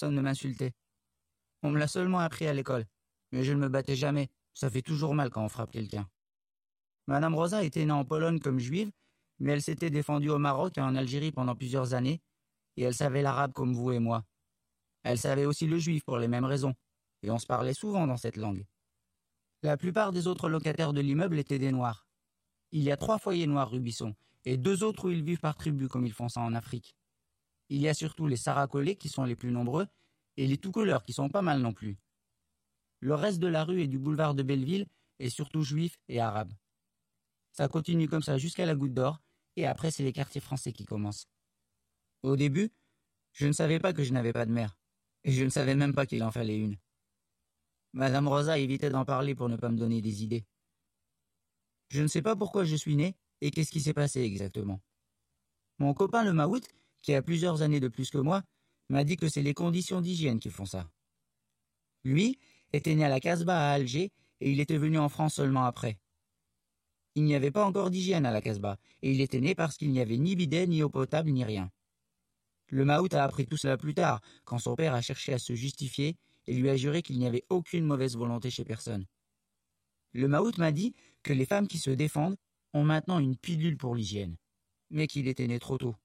personne ne m'insultait. On me l'a seulement appris à l'école, mais je ne me battais jamais, ça fait toujours mal quand on frappe quelqu'un. Madame Rosa était née en Pologne comme juive, mais elle s'était défendue au Maroc et en Algérie pendant plusieurs années, et elle savait l'arabe comme vous et moi. Elle savait aussi le juif pour les mêmes raisons, et on se parlait souvent dans cette langue. La plupart des autres locataires de l'immeuble étaient des Noirs. Il y a 3 foyers noirs rue Bisson, et 2 autres où ils vivent par tribu comme ils font ça en Afrique. Il y a surtout les Saracolais qui sont les plus nombreux, et les tout-couleurs qui sont pas mal non plus. Le reste de la rue et du boulevard de Belleville est surtout juif et arabe. Ça continue comme ça jusqu'à la Goutte d'Or, et après c'est les quartiers français qui commencent. Au début, je ne savais pas que je n'avais pas de mère, et je ne savais même pas qu'il en fallait une. Madame Rosa évitait d'en parler pour ne pas me donner des idées. Je ne sais pas pourquoi je suis né, et qu'est-ce qui s'est passé exactement. Mon copain le Maout, qui a plusieurs années de plus que moi, m'a dit que c'est les conditions d'hygiène qui font ça. Lui était né à la Casbah à Alger, et il était venu en France seulement après. Il n'y avait pas encore d'hygiène à la Casbah, et il était né parce qu'il n'y avait ni bidet, ni eau potable, ni rien. Le Maout a appris tout cela plus tard, quand son père a cherché à se justifier et lui a juré qu'il n'y avait aucune mauvaise volonté chez personne. Le Maout m'a dit que les femmes qui se défendent ont maintenant une pilule pour l'hygiène, mais qu'il était né trop tôt.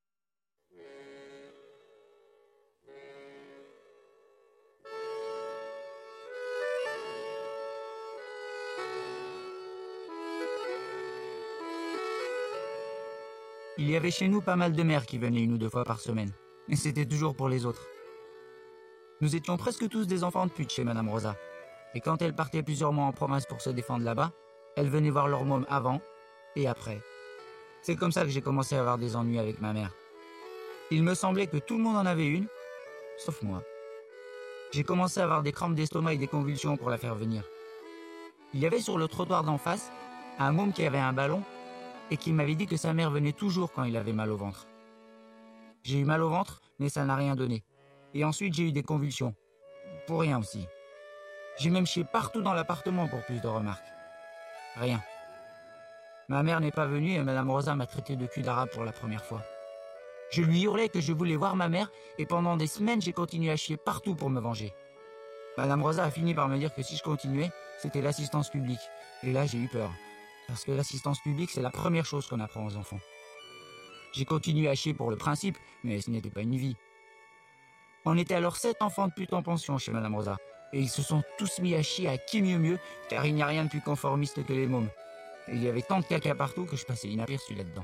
Il y avait chez nous pas mal de mères qui venaient 1 ou 2 fois par semaine, et c'était toujours pour les autres. Nous étions presque tous des enfants de pute chez Madame Rosa, et quand elle partait plusieurs mois en province pour se défendre là-bas, elle venait voir leur môme avant et après. C'est comme ça que j'ai commencé à avoir des ennuis avec ma mère. Il me semblait que tout le monde en avait une, sauf moi. J'ai commencé à avoir des crampes d'estomac et des convulsions pour la faire venir. Il y avait sur le trottoir d'en face un môme qui avait un ballon et qui m'avait dit que sa mère venait toujours quand il avait mal au ventre. J'ai eu mal au ventre, mais ça n'a rien donné. Et ensuite j'ai eu des convulsions. Pour rien aussi. J'ai même chié partout dans l'appartement pour plus de remarques. Rien. Ma mère n'est pas venue et Madame Rosa m'a traité de cul d'arabe pour la première fois. Je lui hurlais que je voulais voir ma mère et pendant des semaines j'ai continué à chier partout pour me venger. Madame Rosa a fini par me dire que si je continuais, c'était l'assistance publique. Et là j'ai eu peur. Parce que l'assistance publique c'est la première chose qu'on apprend aux enfants. J'ai continué à chier pour le principe, mais ce n'était pas une vie. On était alors 7 enfants de pute en pension chez Madame Rosa. Et ils se sont tous mis à chier à qui mieux, car il n'y a rien de plus conformiste que les mômes. Et il y avait tant de caca partout que je passais inaperçu là-dedans.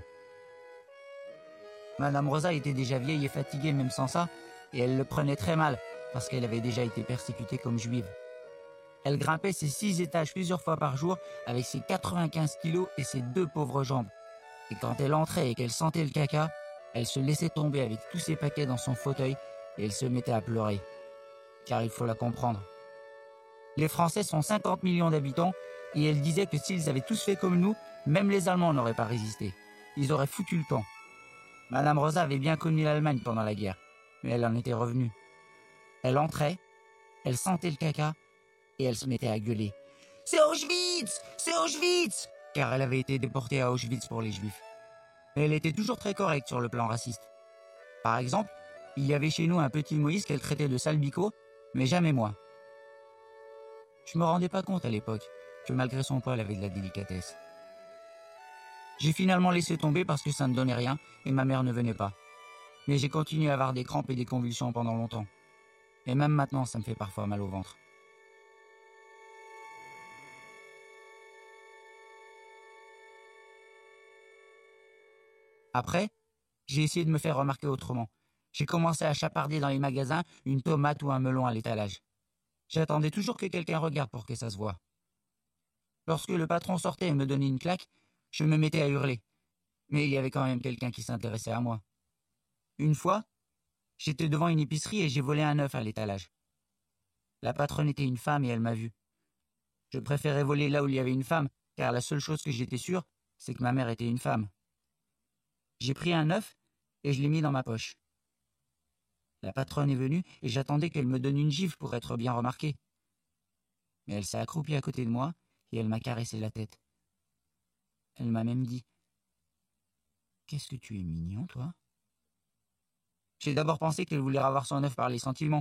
Madame Rosa était déjà vieille et fatiguée même sans ça, et elle le prenait très mal, parce qu'elle avait déjà été persécutée comme juive. Elle grimpait ses 6 étages plusieurs fois par jour avec ses 95 kilos et ses 2 pauvres jambes. Et quand elle entrait et qu'elle sentait le caca, elle se laissait tomber avec tous ses paquets dans son fauteuil et elle se mettait à pleurer. Car il faut la comprendre. Les Français sont 50 millions d'habitants et elle disait que s'ils avaient tous fait comme nous, même les Allemands n'auraient pas résisté. Ils auraient foutu le camp. Madame Rosa avait bien connu l'Allemagne pendant la guerre, mais elle en était revenue. Elle entrait, elle sentait le caca et elle se mettait à gueuler. « C'est Auschwitz! C'est Auschwitz !» Car elle avait été déportée à Auschwitz pour les Juifs. Mais elle était toujours très correcte sur le plan raciste. Par exemple, il y avait chez nous un petit Moïse qu'elle traitait de salbico, mais jamais moi. Je me rendais pas compte à l'époque que malgré son poil, elle avait de la délicatesse. J'ai finalement laissé tomber parce que ça ne donnait rien et ma mère ne venait pas. Mais j'ai continué à avoir des crampes et des convulsions pendant longtemps. Et même maintenant, ça me fait parfois mal au ventre. Après, j'ai essayé de me faire remarquer autrement. J'ai commencé à chaparder dans les magasins une tomate ou un melon à l'étalage. J'attendais toujours que quelqu'un regarde pour que ça se voie. Lorsque le patron sortait et me donnait une claque, je me mettais à hurler. Mais il y avait quand même quelqu'un qui s'intéressait à moi. Une fois, j'étais devant une épicerie et j'ai volé un œuf à l'étalage. La patronne était une femme et elle m'a vu. Je préférais voler là où il y avait une femme, car la seule chose que j'étais sûr, c'est que ma mère était une femme. J'ai pris un œuf et je l'ai mis dans ma poche. La patronne est venue et j'attendais qu'elle me donne une gifle pour être bien remarquée. Mais elle s'est accroupie à côté de moi et elle m'a caressé la tête. Elle m'a même dit « Qu'est-ce que tu es mignon, toi ?» J'ai d'abord pensé qu'elle voulait avoir son œuf par les sentiments,